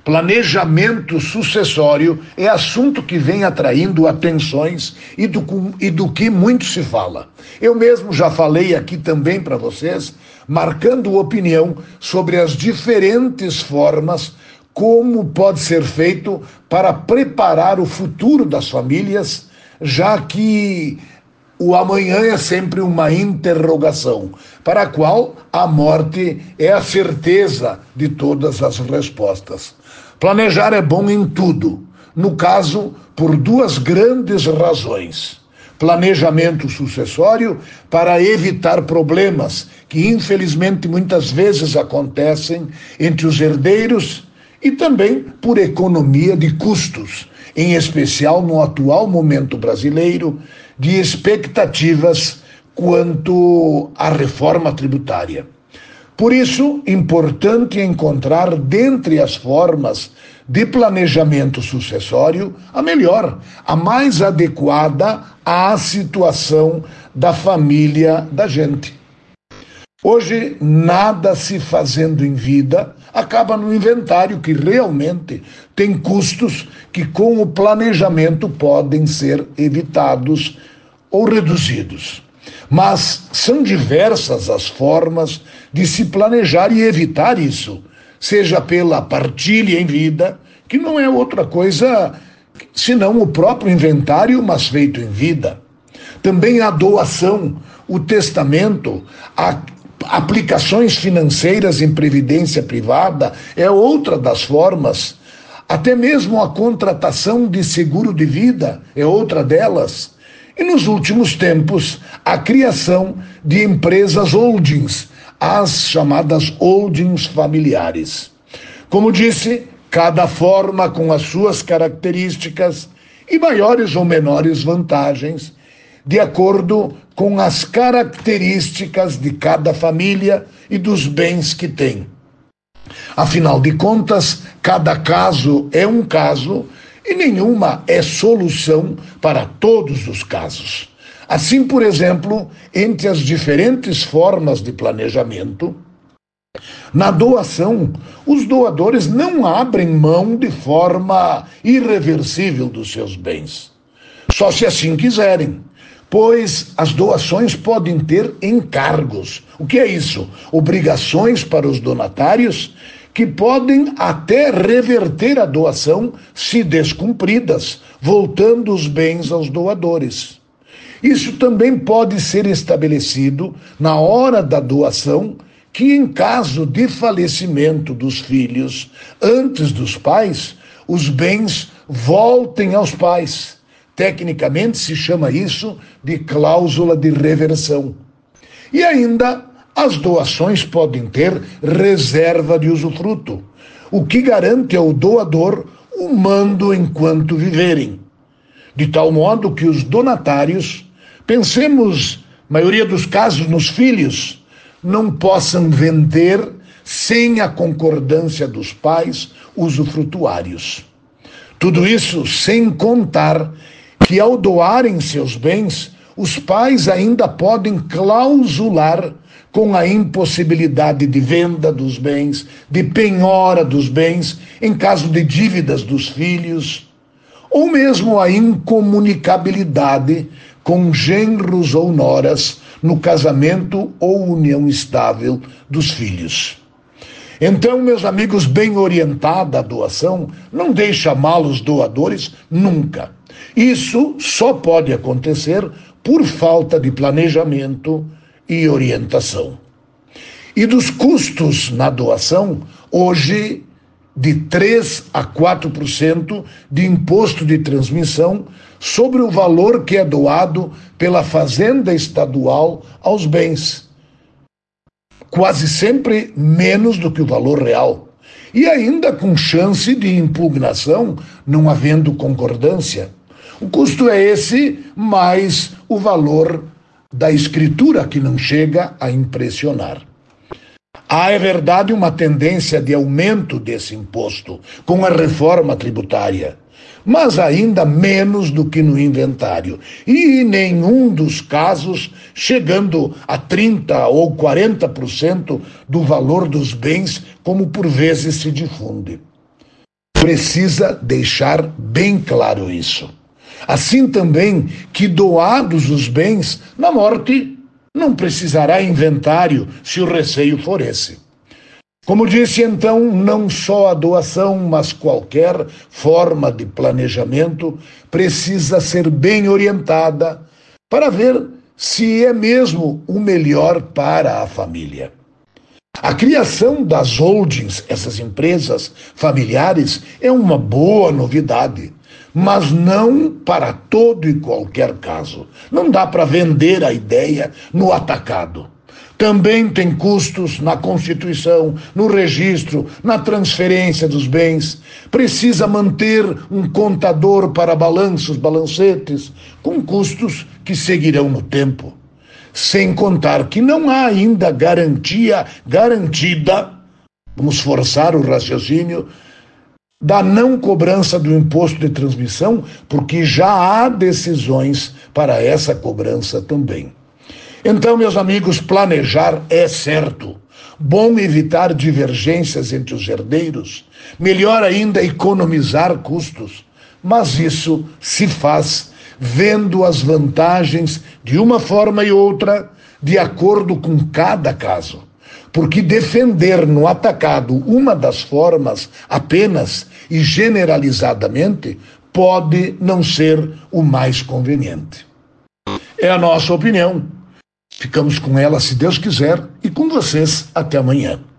Planejamento sucessório é assunto que vem atraindo atenções e do que muito se fala. Eu mesmo já falei aqui também para vocês, marcando opinião sobre as diferentes formas como pode ser feito para preparar o futuro das famílias, já que o amanhã é sempre uma interrogação, para a qual a morte é a certeza de todas as respostas. Planejar é bom em tudo, no caso, por duas grandes razões. Planejamento sucessório para evitar problemas que, infelizmente, muitas vezes acontecem entre os herdeiros e também por economia de custos, em especial no atual momento brasileiro de expectativas quanto à reforma tributária. Por isso, importante encontrar dentre as formas de planejamento sucessório a melhor, a mais adequada à situação da família da gente. Hoje, nada se fazendo em vida acaba no inventário, que realmente tem custos que com o planejamento podem ser evitados ou reduzidos. Mas são diversas as formas de se planejar e evitar isso, seja pela partilha em vida, que não é outra coisa senão o próprio inventário, mas feito em vida. Também a doação, o testamento, aplicações financeiras em previdência privada é outra das formas. Até mesmo a contratação de seguro de vida é outra delas. E nos últimos tempos, a criação de empresas holdings, as chamadas holdings familiares. Como disse, cada forma com as suas características e maiores ou menores vantagens, de acordo com as características de cada família e dos bens que tem. Afinal de contas, cada caso é um caso e nenhuma é solução para todos os casos. Assim, por exemplo, entre as diferentes formas de planejamento, na doação, os doadores não abrem mão de forma irreversível dos seus bens, só se assim quiserem, pois as doações podem ter encargos. O que é isso? Obrigações para os donatários que podem até reverter a doação se descumpridas, voltando os bens aos doadores. Isso também pode ser estabelecido na hora da doação, que em caso de falecimento dos filhos antes dos pais, os bens voltem aos pais. Tecnicamente se chama isso de cláusula de reversão. E ainda as doações podem ter reserva de usufruto, o que garante ao doador o mando enquanto viverem. De tal modo que os donatários, pensemos, maioria dos casos, nos filhos, não possam vender sem a concordância dos pais usufrutuários. Tudo isso sem contar que ao doarem seus bens, os pais ainda podem clausular com a impossibilidade de venda dos bens, de penhora dos bens, em caso de dívidas dos filhos, ou mesmo a incomunicabilidade com genros ou noras no casamento ou união estável dos filhos. Então, meus amigos, bem orientada a doação não deixa mal os doadores nunca. Isso só pode acontecer por falta de planejamento e orientação. E dos custos na doação, hoje, de 3% a 4% de imposto de transmissão sobre o valor que é doado pela Fazenda Estadual aos bens. Quase sempre menos do que o valor real. E ainda com chance de impugnação, não havendo concordância. O custo é esse, mais o valor da escritura, que não chega a impressionar. Há, é verdade, uma tendência de aumento desse imposto com a reforma tributária, mas ainda menos do que no inventário, e em nenhum dos casos chegando a 30% ou 40% do valor dos bens, como por vezes se difunde. precisa deixar bem claro isso. Assim também que, doados os bens, na morte não precisará inventário se o receio for esse. Como disse então, não só a doação, mas qualquer forma de planejamento precisa ser bem orientada para ver se é mesmo o melhor para a família. A criação das holdings, essas empresas familiares, é uma boa novidade, mas não para todo e qualquer caso. Não dá para vender a ideia no atacado. Também tem custos na constituição, no registro, na transferência dos bens. Precisa manter um contador para balanços, balancetes, com custos que seguirão no tempo. Sem contar que não há ainda garantia garantida, vamos forçar o raciocínio, da não cobrança do imposto de transmissão, porque já há decisões para essa cobrança também. Então, meus amigos, planejar é certo. Bom evitar divergências entre os herdeiros, melhor ainda economizar custos, mas isso se faz vendo as vantagens de uma forma e outra, de acordo com cada caso. Porque defender no atacado uma das formas apenas e generalizadamente pode não ser o mais conveniente. É a nossa opinião. Ficamos com ela, se Deus quiser, e com vocês até amanhã.